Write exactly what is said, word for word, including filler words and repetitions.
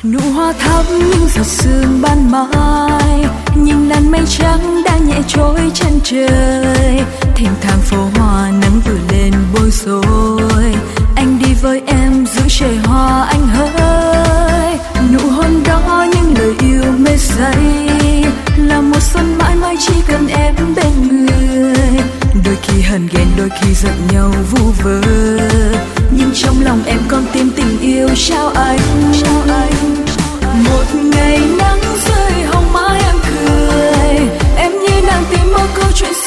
Nụ hoa thắm những giọt sương ban mai, những làn mây trắng đã nhẹ trôi chân trời. Thênh thang phố hoa nắng vừa lên bối rối, anh đi với em giữa trời hoa anh hỡi. Nụ hôn đó những lời yêu mê say, là một xuân mãi mãi chỉ cần em bên người. Đôi khi hờn ghen đôi khi giận nhau vu vơ, nhưng trong lòng em còn tìm tình yêu trao anh. Một ngày nắng rơi hồng mãi em cười, em như đang tìm một câu chuyện